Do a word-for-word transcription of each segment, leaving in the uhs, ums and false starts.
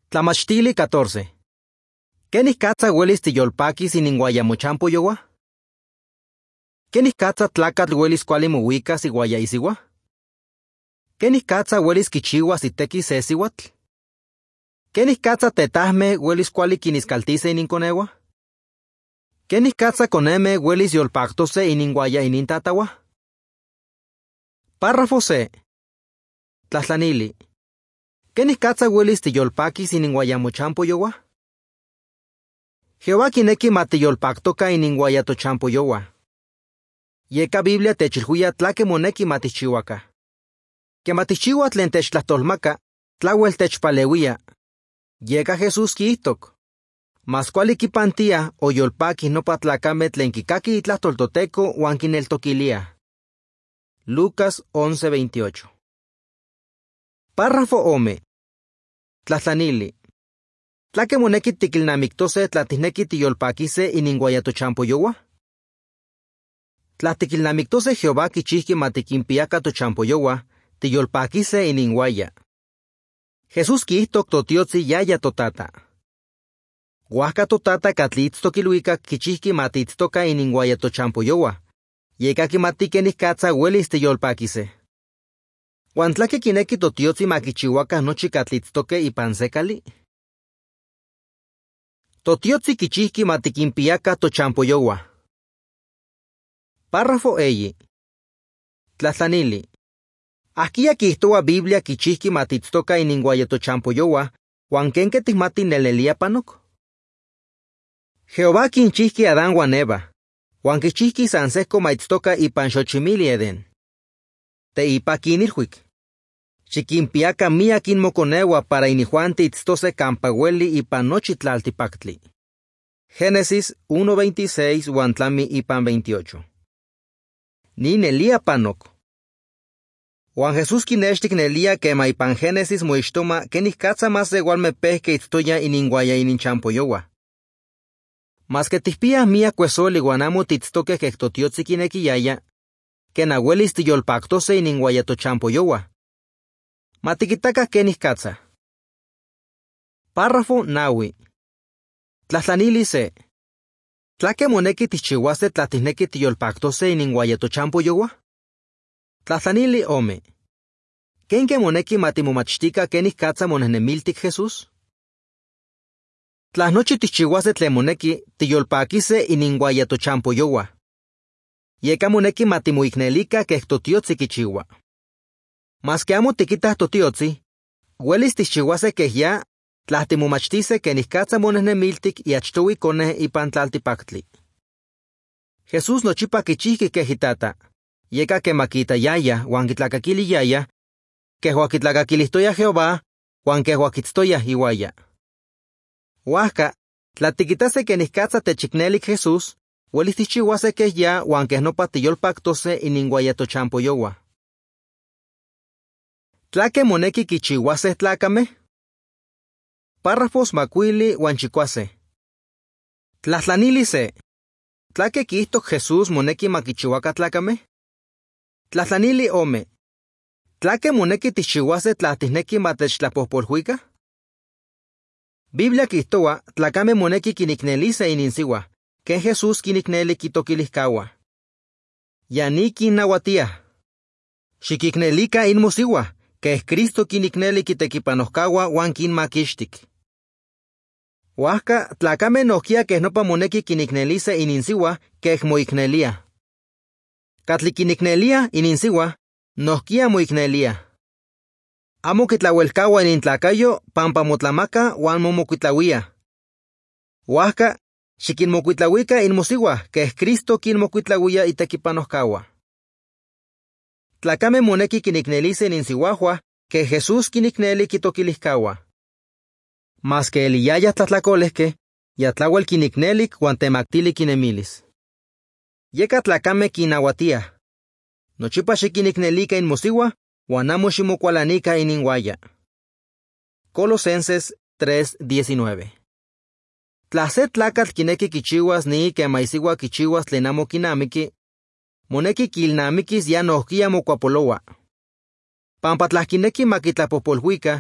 Tlamachtili catorce. ¿Kenih katsa uelis tiyolpakis ininguayamochampo yowa? ¿Kenih katsa tlakatl uelis kuali mouikas iuaya isiwa? ¿Kenih katsa uelis kichiuas iteki se siuatl? ¿Kenih katsa tetahmeh uelis kuali kiniskaltise ininkonewa? ¿Kenih katsa konemeh uelis yolpaktose ininguaya inintatawa? Párrafo C. Tlahtlanili. ¿Kenih katsa uelis tiyolpakis ininguayamochampo yowa? Jehová kineki ma tiyolpaktoka ininguayatochampo yowa. Yeka Biblia techilhuia tlake moneki ma tijchiuaka. Kema tijchiua tlen techtlahtolmaka, tlauel techpaleuia. Yeka Jesús kiihtok. Mas kuali kipantia o yolpaki nopa tlakame tlen kikaki itlahtol toTeko uan kineltokilia. Lucas once veintiocho. Párrafo ome. Tlahtlanili. Tlake moneki tikilnamiktose tlatineki tiyolpakise ininguayatochampo yowa? Tlatikilnamiktose Jehová kichihki ma tikimpiaka tochampo yowa, tiyolpakise ininguaya. Jesús kiihtok totiotzi yaya totata. Huajka totata katliitztokiluikak kichihki ma tiitztoka ininguayatochampo yowa, yeka kimati kenih katsa uelis tiyolpakise. Uan tlake kineki totiotzi ma kichiuaka nochi katliitztoke ipan se kali. Totiotzi kichihki ma tikimpiaka tochampo yowa. Párrafo eyi. Tlahtlanili. Ahkia kihtoa Biblia kichihki ma tiitztoka ininguayatochampo yowa, uan kenke tihmati nelelia panok? Jehová kinchihki Adán uan Eva, uan kichihki san sehko ma itztoka ipan xochimili Eden. Teipa kinilhuik. Xikimpiaka miak inmokoneua para inijuanti itztose kampa ueli ipan nochi tlaltipaktli. Génesis uno veintiséis uan tlami ipan veintiocho. Ni nelia panok. Uan Jesús kinextik nelia kema ipan Génesis moixtoma kenih katsa mas igualme pehke itztoya ininguaya ininchampo yowa. Mas que tihpiah miak kuesoli uan amo tiitztoke keh totiotzi kinekiyaya, ken auelis tiyolpaktose ininguayatochampo yowa. Matikitaka kenih katsa. Párrafo naui. Tlahtlanili se. Tlake moneki tijchiuase tlatineki tiyolpaktose ininguayatochampo yowa? Tlahtlanili ome. Kenke moneki matimomachtika kenih katsa monehnemiltik Jesús? Tlahnochi tijchiuase tlen moneki tiyolpakise ininguayatochampo yowa. Yeka moneki matimoiknelika keh totiotzi kichiua. Mas que amo tikitah totiotzi, uelis tijchiuase keh ya tlahtimomachtise kenih katsa monehnemiltik iachtowi koneh ipan tlaltipaktli. Jesús nochipa kichihki keh itata, yeka kema kitayaya uan kitlakakiliyaya, keh oakitlakakilihtoya Jehová, uan keh oakitztoya iuaya. Huajka, tlatikitase kenih katsa techiknelik Jesús, uelis tijchiuase keh ya uan keh nopa tiyolpaktose ininguayatochampo yowa. Tlake moneki kichiuase tlakame? Párrafos makuili uan chikuase. Tlahtlanili se. Tlake kiihtok Jesús moneki makichiuaka tlakame? Tlahtlanili ome. Tlake moneki tijchiuase tlahtihneki matechtlapojpolhuika? Biblia kihtoa tlakame moneki kiniknelise ininsiwa, ken Jesús kinikneli kitokilihkaua. Yani kinnauatiah. Xikiknelika inmosiwa, keh Cristo kinikneli kitekipanohkaua uan kinmakixtik. Huajka tlakame nohkia keh nopa moneki kiniknelise ininsiwa keh moiknelia. Katli kiniknelia ininsiwa, nohkia moiknelia. Amo kitlauelkaua inintlakayo pampa motlamaka uan momokuitlauia. Huajka, xikinmokuitlauika inmosiwa keh Cristo kinmokuitlauia itekipanohkaua. Tlakame moneki kiniknelise ininsiuahua keh Jesús kinikneli kitokilihkaua. Mas que eliyaya tlatlakolehke, ya tlauel kiniknelik uan temaktili kinemilis. Yeka tlakame kinauatiah. Nochipa xikiniknelika inmosiwa uan amo ximokualanika ininguaya. Colosenses tres diecinueve. Tla se tlakatl kineki kichiuas ni kema isiwa kichiuas tlen amo kinamiki, moneki kilnamikis ya nohkia mokuapoloa. Pampa tlahkineki makitlapopolhuika,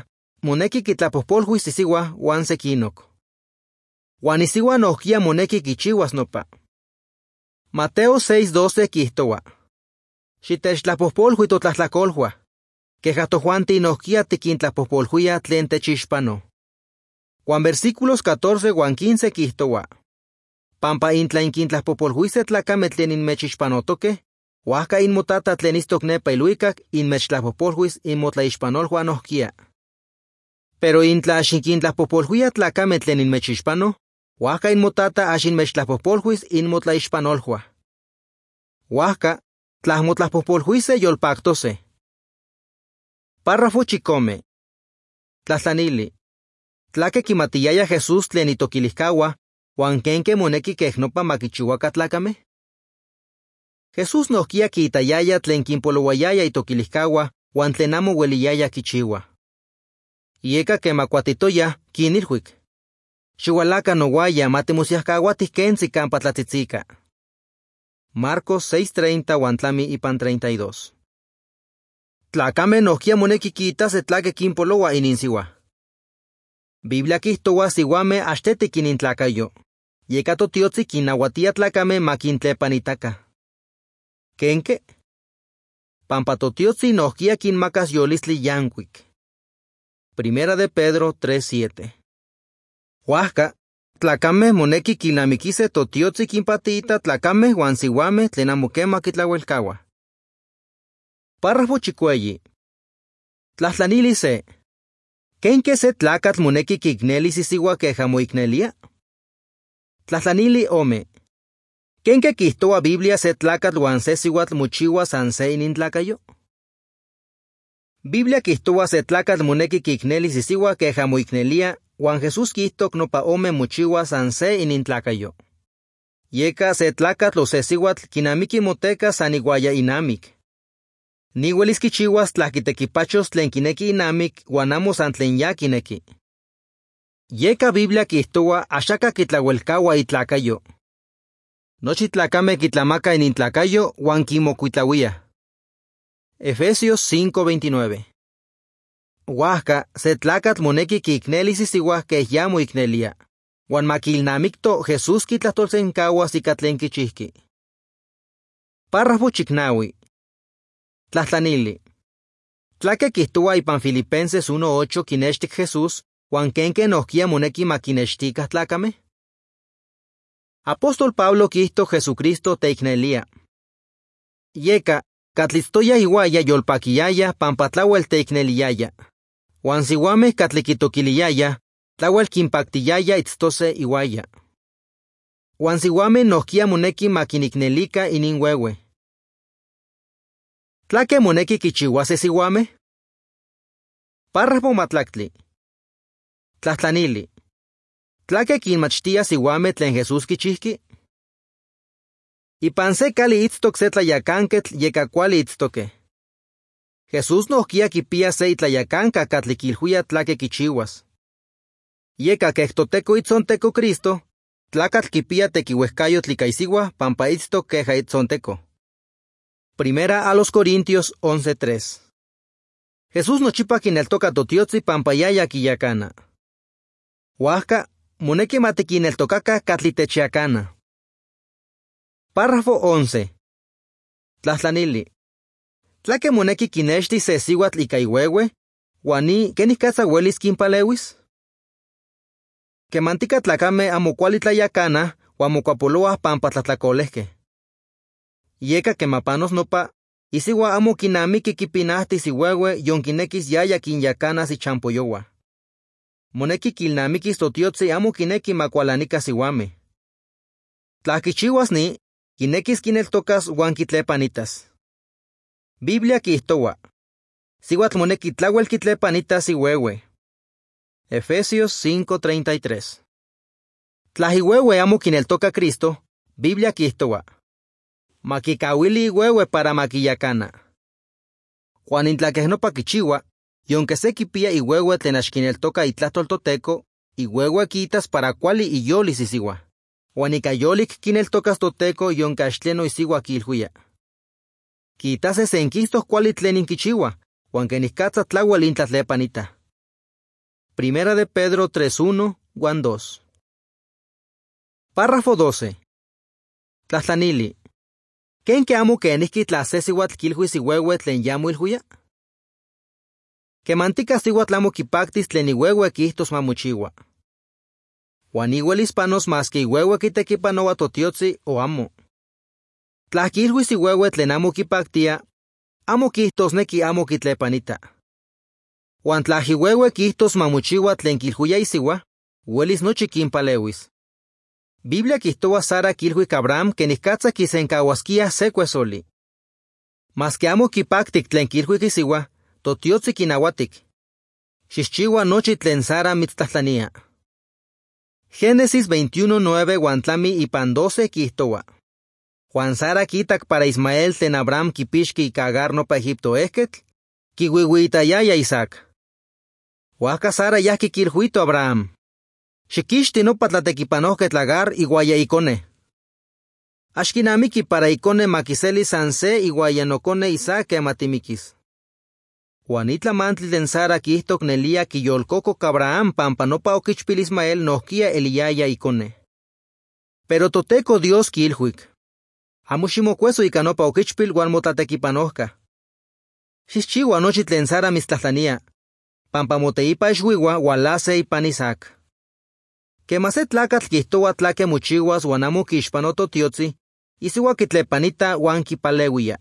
moneki kitlapojpolhuis isiwa wan sekinok. Wan isiwa nohkia moneki kichiwas nopa. Mateo seis doce kihtowa. Xitechtlapojpolhui totlahtlakolhua. Keja tojuanti nohkia tikintlapojpolhuia tlen techixpano. Wan versículos catorce wan quince kihtowa. Pampa intla inkintlapojpolhuise tlakame tlen inmechixpanotoke, huajka inmotata tlen istok nepa iluikak inmechtlapojpolhuis inmotlaixpanolhua nohkia. Pero intla xikintlapojpolhuia tlakame tlen inmechixpano, huajka inmotata ax inmechtlapojpolhuis inmotlaixpanolhua. Huajka, tlahmotlapojpolhuise yolpaktose. Párrafo chicome. Tlahtlanili. Tlake kimatiyaya Jesús tlen itokilihkawa, wan kenke moneki keh nopa makichiwaka tlakame? Jesús nohkia kiitayaya tlen kinpolowayaya itokilihkawa wan tlen amo weliyaya kichiwa. Yeka kemakuatitoya kinilhuik. Xiualaka nowaya matimosiahkauatih kentzi kampa tlatzitzika. Marcos seis treinta wan tlami ipan treinta y dos. Tlakame nohkia moneki kiitase tlake kinpolowa ininsiwa. Biblia kihtowa siwame axteti kinintlakayo. Yeka totiotzi kinauatia tlakame makintlepanitaka. Kenke? Pampa totiotzi nohkia kinmakas yolistli yankuik. Primera de Pedro tres siete. Huajka, tlakame moneki kilnamikise totiotzi kinpatiita tlakame wan siwame tlen amo kema kitlauelkawa. Párrafo chikueyi. Tlahtlanili se. Kenke se tlakatl moneki kiknelis isiwa keja moiknelia? Tlahtlanili ome. Kenke kihtoa Biblia se tlakatl wan se siwatl mochiwa san se inintlakayo? Biblia kihtoa se tlakatl moneki kiknelis isiwa keja moiknelia, wan Jesús kihtok nopa ome mochiwa san se inintlakayo. Yeka se tlakatl o se siwatl kinamiki moteka san iguaya inamik. Ni uelis kichiwas tlahkitekipachos tlen kineki inamik wan amo san tlen ya kineki. Yeka Biblia kihtoa axaka kitlauelkaua itlakayo. Nochi tlakame kitlamaka inintlakayo wan kimokuitlauia. Efesios cinco veintinueve. Huajka, se tlakatl moneki kiknelis isiwa keh ya moiknelia, wan makilnamikto Jesús kitlahtolsenkauas ika tlen kichihki. Párrafo chiknaui. Tlahtlanili. Tlake kihtoa ipan Filipenses uno ocho kinextik Jesús, wan kenke nohkia moneki makinextikah tlakame? Apóstol Pablo kihto Jesucristo teiknelia. Yeka, katlitztoya iwaya yolpakiyaya pampa tlauel teikneliyaya. Wan siwameh katli kitokiliyaya, tlauel kinpaktiyaya itztose iwaya. Wan siwameh nohkia moneki makiniknelika ininwewe. Tlake moneki kichiwase siwameh? Párrafo matlaktli. Tlahtlanili. Tlake kinmachtia siwameh tlen Jesús kichihki? Ipan se kali itztok se tlayakanketl yeka kuali itztoke. Jesús nohkia kipia se itlayakanka katli kilhuia tlake kichiwas. Yeka keh toteko itzonteko Cristo, tlakatl kipia tekiuehkayotl ika isiwa pampa itztok keja itzonteko. Primera a los Corintios once tres. Jesús nochipa kineltoka totiotzi pampa yaya kiyakana. Huajka, moneki matikineltokaka katli techiakana. Párrafo once. Tlahtlanili. Tlake moneki kinexti se siwatl ika iwewe, wani kenikatza uelis kinpalewis? Kemantika tlakame amo kuali tlayakana wan mokuapoloah pampa tlatlakolehke. Yeka kemapanos nopa, isiwa amo kinamiki kipinahtis iwewe yon kinekis yaya kinyakanas ichampoyowa. Moneki kilnamikis totiotzi amo kineki makualanika siwame. Tlahkichiwas ni, kinekis kineltokas wan kitlepanitas. Biblia kihtowa. Siwatl moneki tlauel kitlepanitas iwewe. Efesios cinco treinta y tres. Tlah iwewe amo kineltoka Cristo, Biblia kihtowa. Makikawili iwewe para makiyakana. Juan intlakeh nopa kichiwa, yonke se kipia iwewe tlen ax kineltoka itlahtol toteko, iwewe kitas para kuali iyolis isiwa. Juan ika yolik kineltokas toteko yonke ax tleno isiwa kilhuia. Kitase senkistos kuali tlen inkichiwa, huan kenikatza tlauel intlatlepanita. Primera de Pedro tres uno, Juan dos. Párrafo doce. Tlahtlanili. ¿Ken que amo que nihki tlasesiwatl kilhuis iwewe tlen yamu ilhuya? Que mantica siwatl amo kipaktis tlen iwewe kihtos mamuchiwa. Juan iwelis panos mas que iwewe kitekipanowa totiotzi o amo. Tlahkilhuis iwewe tlen amo kipaktia, amo kihtos neki amo kitlepanita. Juan tlahiwewe kihtos mamuchiwa tlen kilhuya isiwa, welis nochi kinpalewis. Biblia kihtowa Sara kilhuik Abraham que nihkatza kisenkawaskia se kuesoli. Mas que amo kipaktik tlen kilhuik isiwa, totiotzi kinawatik. Xixchiwa nochi tlen Sara mitztlahtlania. Génesis veintiuno nueve Juan tlami ipan doce kihtowa. Juan Sara kitak para Ismael tlen Abraham kipixki ika Agar nopa Egipto ehketl, kiwiwitayaya Isaac. Huajka Sara yahki kilhuito Abraham. Xikixti nopa tlatekipanohketl Agar iguaya ikone. Axkinamiki para ikone makiseli san se iguaya nokone Isaac kematimikis. Juan itlamantli tlen Sara kihtok nelia kiyolkokok Abraham pampa nopa okichpil Ismael nohkia eliyaya ikone. Pero Toteko Dios kilhuik. Amo ximokueso ika nopa okichpil uan motlatekipanohka. Xixchiwa nochi tlen Sara mitztlahtlania, pampa moteipa ixuiwa ualase ipan Isaac. Kema se tlakatl kihtowa tlake mochiwas uan amo kixpano totiotzi, isiwa kitlepanita uan kipaleuia.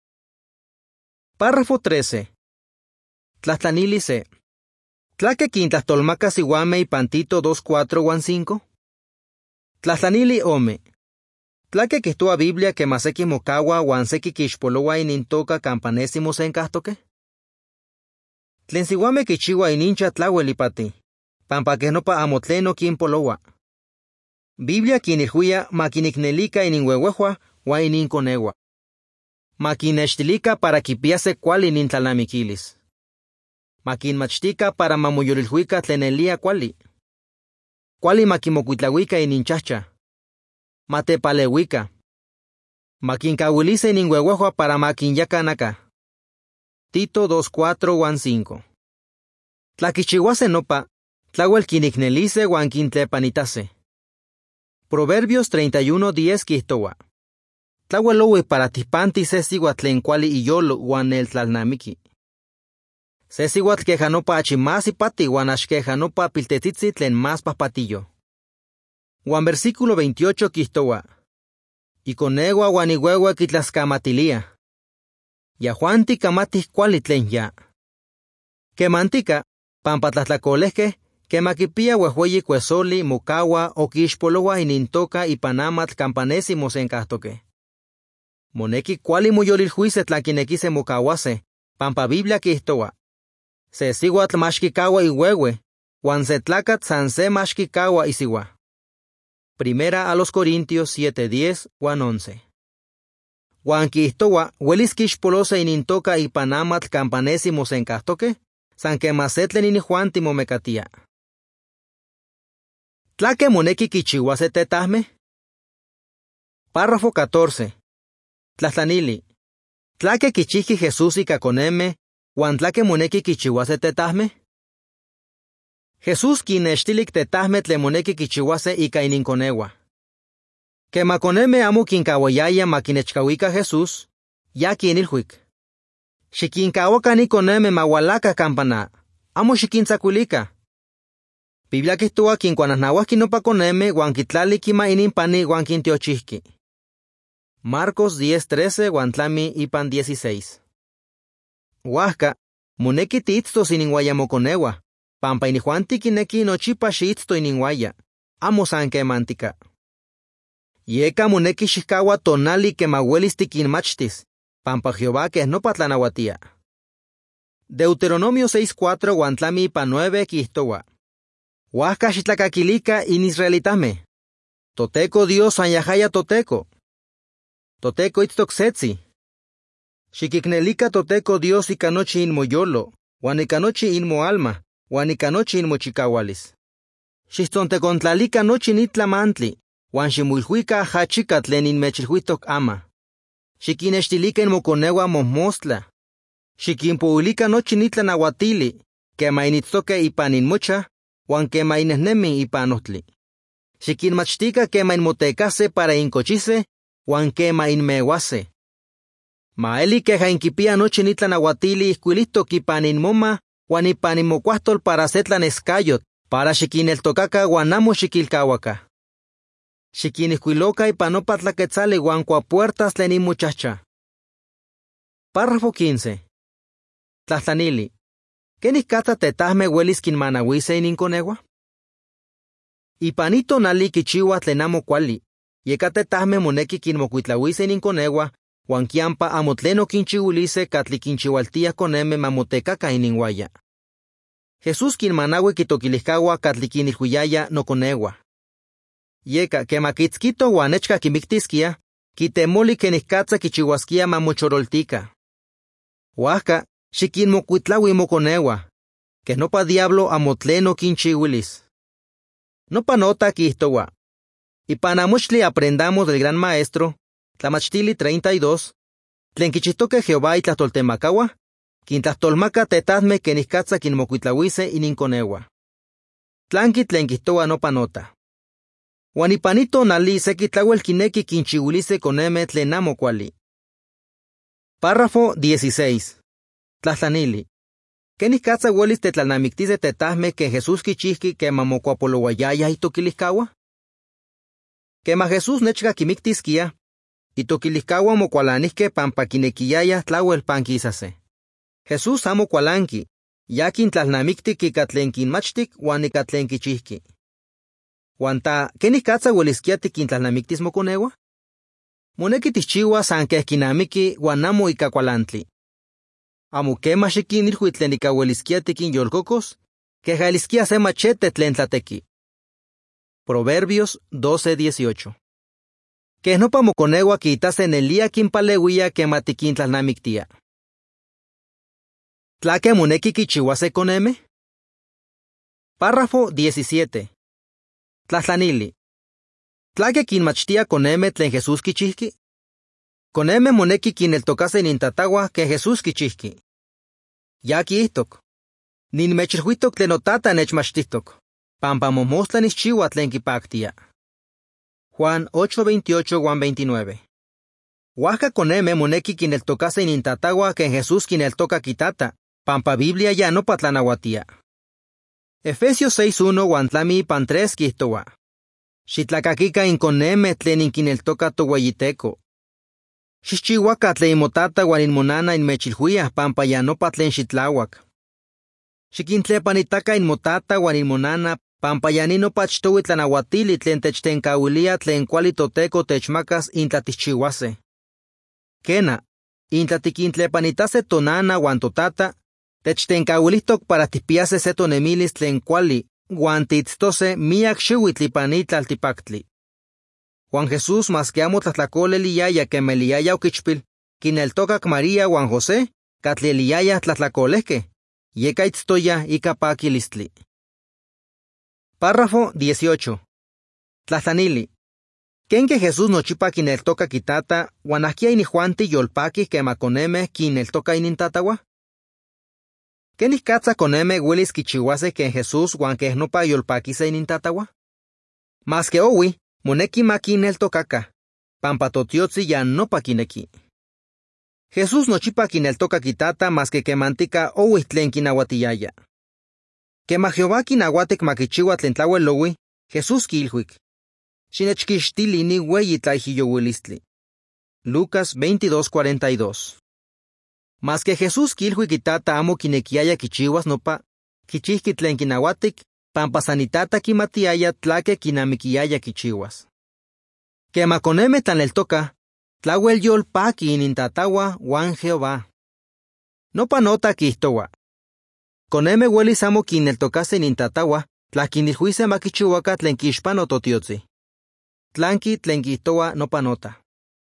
Párrafo trece. Tlahtlanili se. Tlake kintlahtolmakas iuame ipan Tito dos cuatro uan cinco? Tlahtlanili ome. Tlake kihtowa Biblia que maseki mokawa uan seki kixpolowa inintoka campanésimos enkahtoke? Tlen siuame kichiwa inincha tlauel ipati, pampa que nopa amo tleno kinpolowa. Biblia kinilhuia makiniknelika ininhuehuehua uan ininkonewa. Makinextilika para kipiase kuali inintlalnamikilis. Makinmachtika para mamoyolilhuika tlen elia kuali. Kuali makimokuitlauika ininchahcha. Matepaleuika. Makinkawilise ininhuehuehua para makinyakanaka. Tito dos cuatro uan cinco. Tlakichiwase nopa, tlauel kiniknelise uan kintlepanitase. Proverbios treinta y uno diez kihtowa. Tlauel owi para tipanti se siwatl tlen kuali iyolo uan neltlalnamiki. Se siwatl keja nopa achi más ipati uan axkeja nopa piltetitzi tlen más pahpatillo. Uan versículo veintiocho kihtowa. Ikonewa uan iwewe kitlaskamatilia. Yahuanti kamatih kuali tlen ya. Kemantika, pampa tlahtlakolehkeh, kemakipia uehueyi kuesoli mokawa o kixpolowa inintoka ipan amatl campanésimos enkahtoke. Moneki kuali moyolilhuise tlakinekise mokawase, pampa Biblia kihtowa. Se siwatl maxkikawa iwewe, uan se tlakatl san se maxkikawa isiwa. Primera a los Corintios siete diez uan once. Uan kihtowa welis kixpolose inintoka ipan amatl campanésimos enkahtoke, san kemasetlen inihuanti momekatia. Tlake moneki kichiwase tetahmeh? Párrafo catorce. Tlahtlanili. Tlake kichihki Jesús ika koneme, uan tlake moneki kichiwase tetahmeh? Jesús kinextilik tetahmeh tlen moneki kichiwase ika ininkonewa. Kema koneme amo kinkawayaya makinechkawika Jesús, ya kinilhuik. Xikinkawakan ikoneme mawalaka kampana, amo xikintzakuilika. Biblia kihtowa kinkuanahnawahki nopa koneme uan kitlali kima ininpani uan kintiochihki. Marcos diez trece uan tlami ipan dieciséis. Huajka, moneki tiitztos ininhuaya mokonewa, pampa inihuanti kineki nochipa xiitzto ininhuaya, amo san kemantika. Yeka moneki xihkawa tonali kemauelis tikinmachtis, pampa Jehová keh nopa tlanahuatia. Deuteronomio seis cuatro uan tlami ipan nueve kihtowa. Huajka xitlakakilika inisraelitameh. Toteko Dios san yahaya Toteko. Toteko itztok setzi. Xikiknelika Toteko Dios ika nochi inmoyolo, uan ika nochi inmoalma, uan ika nochi inmochikawalis. Xixtzontekontlalika nochi nitlamantli, uan ximuilhuika hachika tlen inmechilhuitok ama. Xikinextilika inmokonewa mohmostla. Xikinpouilika nochi nitlanauatili, quema initztoque ipan inmocha, huan quema inehnemi ipan ohtli. Xiquinmachtica quema inmotecase para incochise, huan quema inmewase. Ma eli queja inquipia nochi nitlanauatili ihcuilihtoc ipan inmoma, huan ipan inmocuahtol para se tlanescayot, para xiquineltocaca huan amo xiquilcahuaca. Xiquinihcuiloca ipan nopa tlaquetzali huan cuapuertas tlen inmochahcha. Párrafo quince. Tlahtlanili. ¿Quenih catha tetahme huelis quinmanauise ininconeua? Ipan itonali quichiua tlen amo cuali, yeka tetahme moneki quinmocuitlauise ininconeua, huan quiampa amo tlen oquinchiuilise catli quinchiualtia coneme mamotecaca ininhuaya. Jesús quinmanaui quitoquilihcaua catli quinilhuiyaya noconeua. Yeka quema quitzquito huan nechca quimictisquia, quitemoli quenih catza quichiuasquia mamochoroltica. Huajca, xiquinmocuitlaui moconeua, que nopa diablo amo tlen oquinchiuilis. Nopa nota quihtoua. Ipan amochtli aprendamos del gran maestro, Tlamachtili treinta y dos, tlen quichihtoque Jehová itlahtoltemacaua, quintlahtolmaca tetahme quenih catza quinmocuitlauise ininconeua. Tlanqui tlen quihtoua nopa nota. Huan ipan itonali seki tlauel quineki quinchiuilise coneme tlen amo cuali. Párrafo dieciséis. Tlahtlanili. ¿Quenih catza huelis tetlalnamictise tetahme que Jesús quichihqui quema mocuapolouayaya itoquilihcaua? Quema Jesús nechca quimictisquia, itoquilihcaua mocualanihque pampa quinequiyaya tlauel panquisase. Jesús amo cualanqui, ya quintlalnamictic ica tlen quinmachtic huan ica tlen quichihqui. Huan ta, ¿quenih catza huelisquia tiquintlalnamictis moconeua? Moneki tichchiua san queh quinamiqui huan amo ica cualantli. Amo quema xiquinilhui tlen ica huelisquia tiquinyolcocos, queja elisquia se machete tlen tlatequi. Proverbios doce dieciocho. Queh nopa moconeua quitase nelia quinpaleuia quema tiquintlalnamictia. ¿Tlaque moneki quichiuase coneme? Párrafo diecisiete. Tlahtlanili. ¿Tlaque quinmachtia coneme tlen Jesús quichihqui? Coneme moneki quineltocase inintatahua que Jesús quichihqui. Ya quihtoc. Ninmechilhuitok tlen notata nechmachtihtok, pampa momostla nixchiua tlen quipactia. Juan ocho veintiocho Juan veintinueve. Huajca coneme moneki quineltocase inintatahua que Jesús quineltoca quitata, pampa Biblia ya no patlanauatia. Efesios seis uno Juan tlami ipan tres quihtoua. Xitlacaquica inconeme tlen inquineltoca toweyiteco. Xixchihuaca tlen inmotata huan inmonana inmechilhuia pampa ya nopa tlen xitlauac. Xiquintlepanitaca inmotata huan inmonana pampa ya ni nopa achtoui tlanauatili tlen techtencauilia tlen cuali toteco techmacas intlatixchihuase. Quena, intlatiquintlepanitase tonana huan totata, techtencauilihtoc para tipiase se tonemilis tlen cuali huan tiitztose miak xiuitl ipan itlaltipactli. Juan Jesús mas que amo tlatlacoleliyaya que meliyaya oquichpil, quineltocac María huan José, catli eliyaya tlatlacolehque, yeka itztoya ika paquilistli. Párrafo dieciocho. Tlahtlanili. ¿Quenque Jesús nochipa quineltoca quitata huan ahquia inijuanti yolpaqui quema coneme quineltoca inintataua? ¿Quenih catza coneme huelis quichihuase que Jesús huan queh nopa yolpaquise inintataua? Mas que owi, moneki ma quineltocaca, pampa totiotzi ya nopa quineki. Jesús nochipa quineltoca quitata mas que quemantica owi tlen quinauatiyaya. Quema Jehová quinauatic ma quichiua tlen tlauel owi, Jesús quilhuic. Xinechquixtili ni weyi tlaijiyouilistli. Lucas veintidós cuarenta y dos. Mas que Jesús quilhui quitata amo quinequiaya quichiuas nopa, quichihqui tlen quinauatic, pampa sanitata quimatiaya tlaque quinamiquiaya quichiuas. Quema coneme tlaneltoca, tlauel yolpaqui inintataua huan Jehová. Nopa nota quihtoua. Coneme huelis amo quineltocase inintataua, tla quinilhuise ma quichiuaca tlen quixpano totiotzi. Tlanqui tlen quihtoua nopa nota.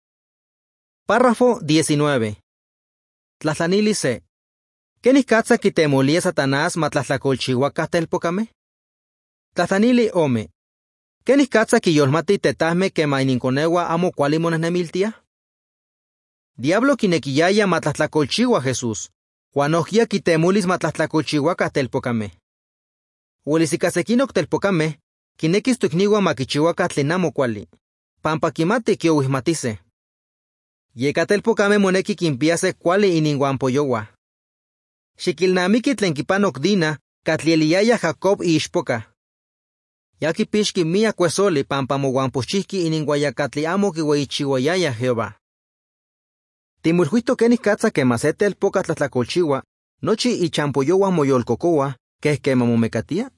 Párrafo diecinueve. Tlahtlanili se. ¿Quenih catza quitemolia Satanás ma tlahtlacolchihuaca telpocame? Tlahtlanili ome. ¿Quenih catza quiyolmati tetahme quema ininconeua amo cuali monehnemiltia? Diablo quinequiyaya ma tlahtlacolchihua Jesús, Huan ohia quitemulis matlahtlacolchiuacah telpocameh. Uelis ica sequinoc telpocameh, quinequis tocniuah maquichiuacah tlen amo cuali, pampa quimati quiouihmatiseh. Yeca telpocameh moneki quimpiaseh cuali ininhuan poyouah. Xiquilnamiqui tlen quipanoc Dina, catli eliaya Jacob iixpocah. Ya quipixqui miac cuesoli pampa mohuampochihqui ininhuaya catli amo quiueyichiuayaya Jehová. Timolhuihtoc quenih catza quema se telpoca tlahtlacolchiua, nochi ichampoyouah moyolcocoah, queh quema momecatia?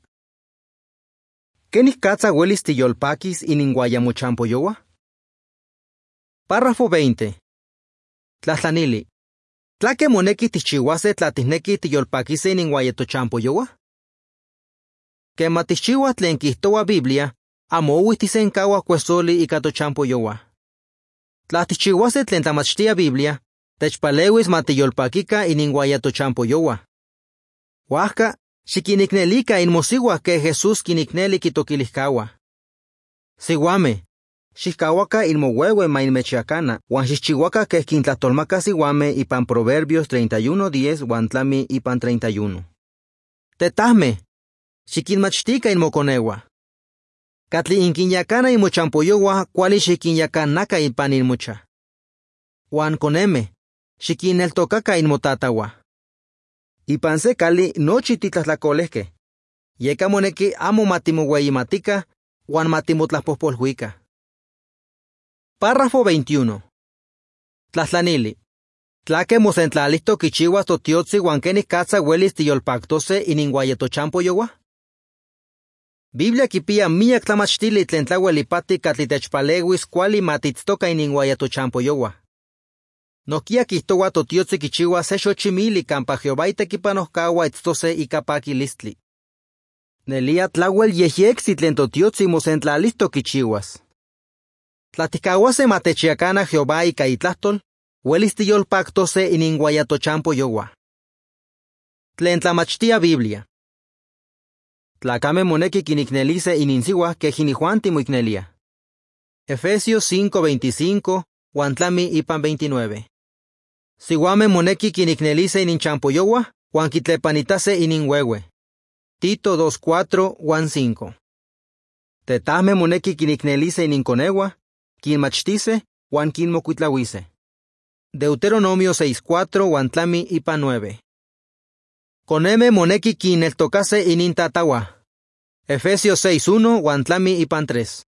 Quenih catza huelis tiyolpaquis ininhuaya mochampoyouah? Párrafo veinte. Tlahtlanili. ¿Tlaque moneki tichiuase tla tihnequi tiyolpaquise ininhuaya tochampoyouah? Quema tichiuah tlen quihtoua Biblia, amo ouih tisencauah cuesoli ica tochampoyouah. Tla tichiuase tlen tlamachtia Biblia, techpaleuis matiyolpaquica ininhuaya tochampoyouah. Huajca, xiquinicnelica inmosiuah que Jesús quinicneli quitoquilihcauah. Siuameh, xihcauaca inmohuehue ma inmechiacana, huan xihchiuaca queh quintlahtolmaca siuameh ipan Proverbios treinta y uno diez huan tlami ipan treinta y uno. Tetahmeh, xiquinmachtica inmoconeuah. Catli inquinyacana inmochampoyouah cuali xiquinyacanaca ipan inmocha. Huan conemeh, xiquinneltocaca inmotatauah. Ipan se cali nochi titlahtlacolehqueh. Yeca moneki amo matimohueyimatica huan matimotlapohpolhuica. Párrafo veintiuno. Tlahtlanili. ¿Tlaque mosentlalihtoc quichiuas totiotzi huan quenih catza huelis tiyolpactose ininhuaya tochampoyouah? Biblia quipia miac tlamachtili tlen tlauel ipati catli techpaleuis cuali matitztoca ininhuaya tochampoyouah. Nohquia quihtoua totiotzi quichiua se xochimili campa Jehová itequipanohcaua itztose ica paquilistli. Nelia tlauel yehyectzi tlen totiotzi mosentlalihtoc quichiuas. Tla ticauase matechiacana Jehová ica itlahtol, huelis tiyolpactose ininhuaya tochampoyouah. Tlen tlamachtia Biblia. Tlacameh moneki quinicnelise ininsiuah queh inihuan timoicnelia. Efesios cinco veinticinco huan tlami ipan veintinueve. Siuameh moneki quinicnelise ininchampoyouah huan quitlepanitase ininhuehue. Tito dos cuatro huan cinco. Tetahmeh moneki quinicnelise ininconeuah, quinmachtise huan quinmocuitlauise. Deuteronomio seis cuatro huan tlami ipan nueve. Conemeh moneki quinneltocase inintatauah. Efesios seis uno huan tlami ipan tres.